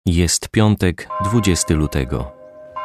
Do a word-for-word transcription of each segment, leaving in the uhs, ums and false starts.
Jest piątek, dwudziestego lutego.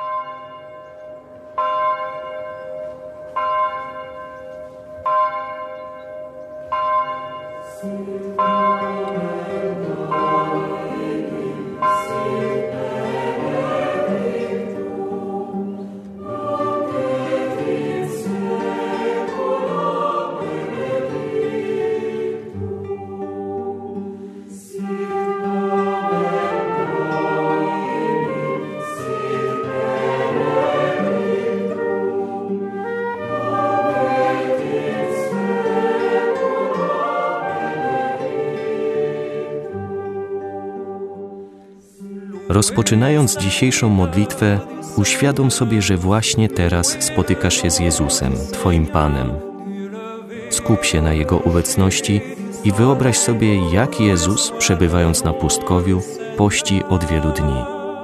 Rozpoczynając dzisiejszą modlitwę, uświadom sobie, że właśnie teraz spotykasz się z Jezusem, Twoim Panem. Skup się na Jego obecności i wyobraź sobie, jak Jezus, przebywając na pustkowiu, pości od wielu dni.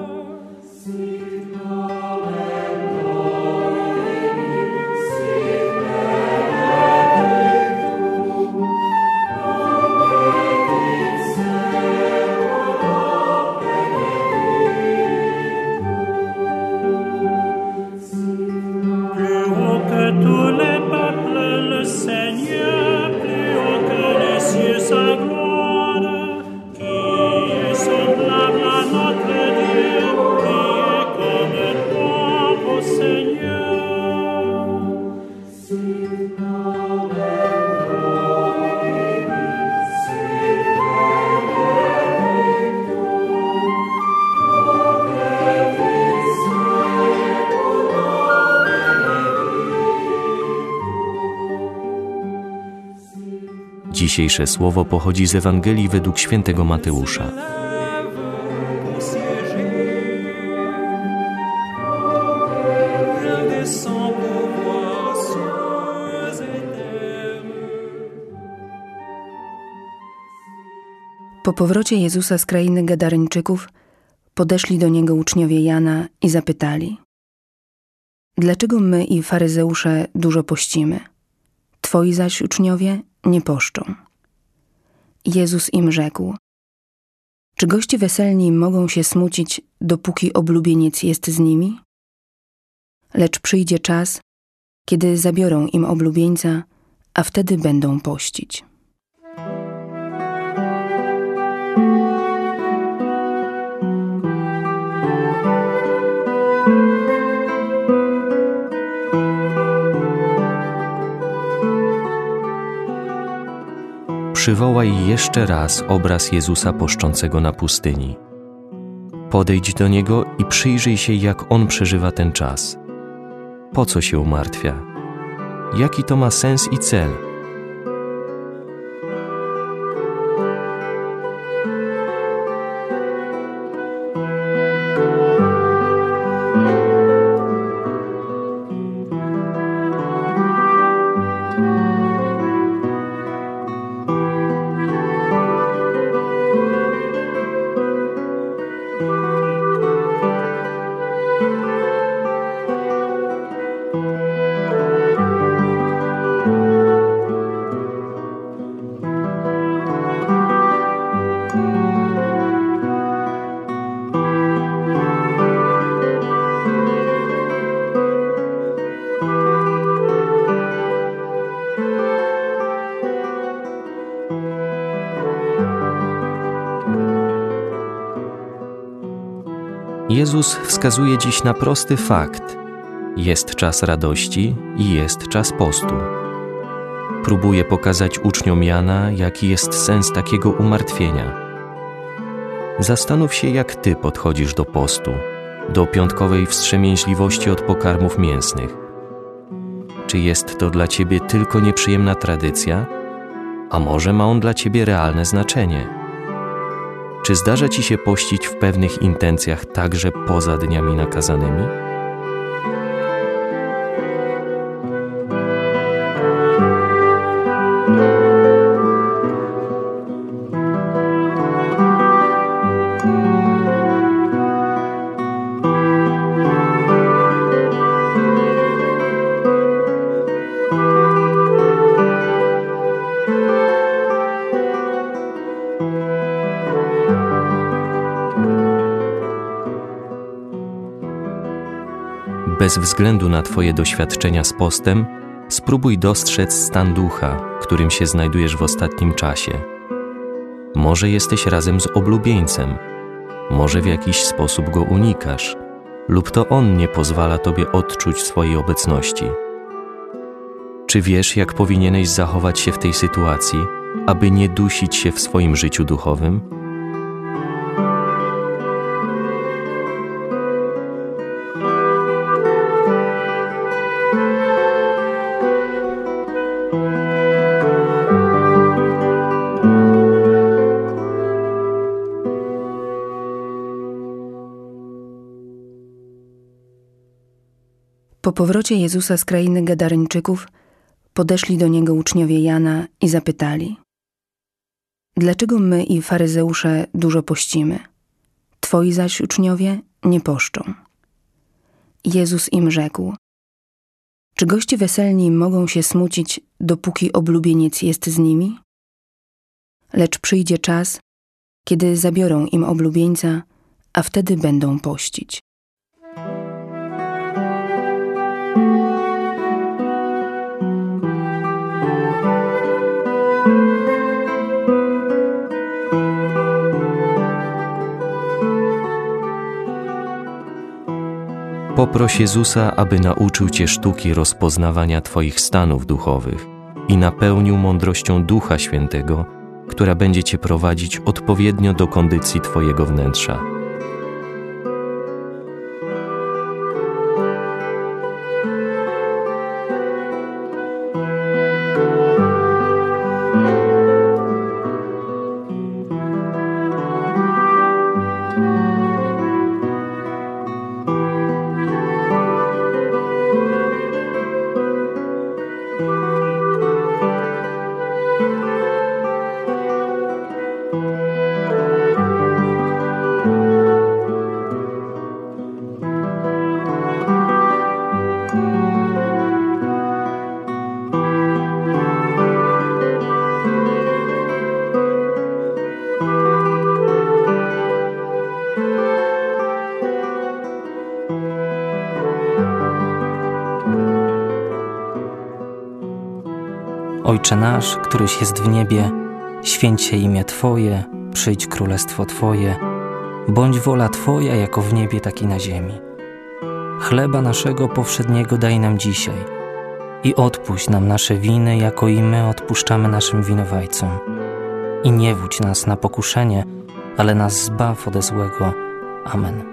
Dzisiejsze słowo pochodzi z Ewangelii według świętego Mateusza. Po powrocie Jezusa z krainy Gadareńczyków podeszli do Niego uczniowie Jana i zapytali: dlaczego my i faryzeusze dużo pościmy, Twoi zaś uczniowie nie poszczą? Jezus im rzekł: czy goście weselni mogą się smucić, dopóki oblubieniec jest z nimi? Lecz przyjdzie czas, kiedy zabiorą im oblubieńca, a wtedy będą pościć. Przywołaj jeszcze raz obraz Jezusa poszczącego na pustyni. Podejdź do Niego i przyjrzyj się, jak On przeżywa ten czas. Po co się umartwia? Jaki to ma sens i cel? Jezus wskazuje dziś na prosty fakt. Jest czas radości i jest czas postu. Próbuje pokazać uczniom Jana, jaki jest sens takiego umartwienia. Zastanów się, jak Ty podchodzisz do postu, do piątkowej wstrzemięźliwości od pokarmów mięsnych. Czy jest to dla Ciebie tylko nieprzyjemna tradycja, a może ma on dla Ciebie realne znaczenie? Czy zdarza Ci się pościć w pewnych intencjach także poza dniami nakazanymi? Bez względu na Twoje doświadczenia z postem, spróbuj dostrzec stan ducha, w którym się znajdujesz w ostatnim czasie. Może jesteś razem z oblubieńcem, może w jakiś sposób go unikasz, lub to on nie pozwala Tobie odczuć swojej obecności. Czy wiesz, jak powinieneś zachować się w tej sytuacji, aby nie dusić się w swoim życiu duchowym? Po powrocie Jezusa z krainy Gadareńczyków podeszli do Niego uczniowie Jana i zapytali: dlaczego my i faryzeusze dużo pościmy, Twoi zaś uczniowie nie poszczą? Jezus im rzekł: czy goście weselni mogą się smucić, dopóki oblubieniec jest z nimi? Lecz przyjdzie czas, kiedy zabiorą im oblubieńca, a wtedy będą pościć. Poproś Jezusa, aby nauczył Cię sztuki rozpoznawania Twoich stanów duchowych i napełnił mądrością Ducha Świętego, która będzie Cię prowadzić odpowiednio do kondycji Twojego wnętrza. Ojcze nasz, któryś jest w niebie, święć się imię Twoje, przyjdź królestwo Twoje, bądź wola Twoja jako w niebie, tak i na ziemi. Chleba naszego powszedniego daj nam dzisiaj i odpuść nam nasze winy, jako i my odpuszczamy naszym winowajcom. I nie wódź nas na pokuszenie, ale nas zbaw ode złego. Amen.